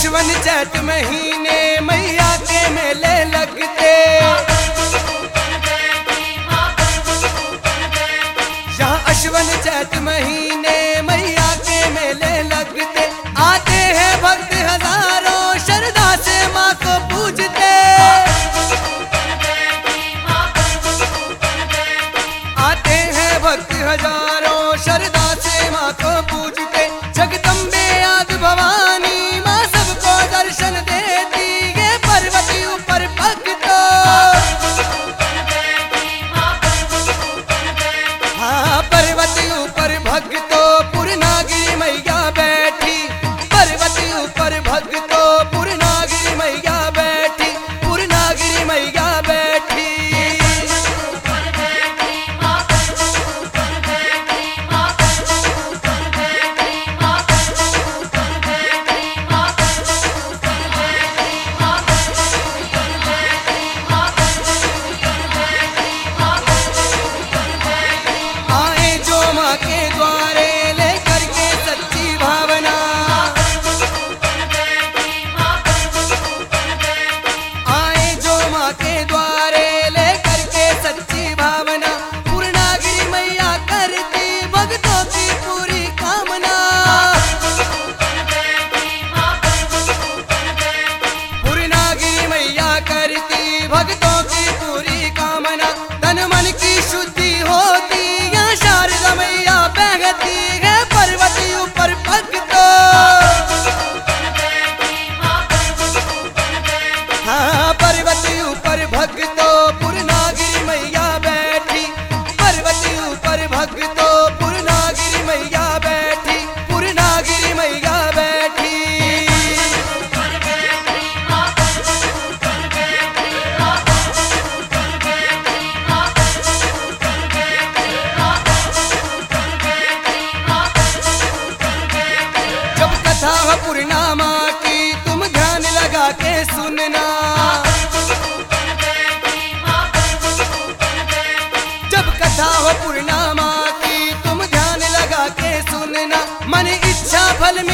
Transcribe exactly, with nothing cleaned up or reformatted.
अश्वन चैत महीने मैया के मेले लगते, यहाँ अश्वन चैत महीने मैया के मेले लगते। आते हैं भक्त हजारों श्रद्धा से माँ को पूजते, आते हैं भक्त हजारों श्रद्धा से माँ को पूजते। जगदम्बे आदि भवानी माँ सबको दर्शन देती है, पर्वती ऊपर भक्तों, हाँ पर्वती ऊपर भक्तों पूर्णागिरि मैया बैठी, पर्वती ऊपर भक्तों पूर्णागिरि मैया बैठी, पूर्णागिरि मैया बैठी। आए जो माँ के द्वारे लेकर के सच्ची भावना, आए जो माँ के द्वारे लेकर के सच्ची भावना, पूर्णागिरि मैया करती भक्तों की पूरी कामना, पूर्णागिरि मैया करती भक्तों की पूरी कामना। तन मन की शुद्धि होती या शारदा मैया बहती है, पर्वती ऊपर भक्तों, हाँ पर्वती ऊपर भक्तों पूर्णागिरि मैया बैठी, पर्वती ऊपर भक्तों पूर्णागिरि मैया बैठी, पूर्णागिरि मैया बैठी। जब कथा हो पूर्णिमा की तुम ध्यान लगा के सुनना, जब कथा हो पूर्णिमा की तुम ध्यान लगा के सुनना। मन इच्छा फल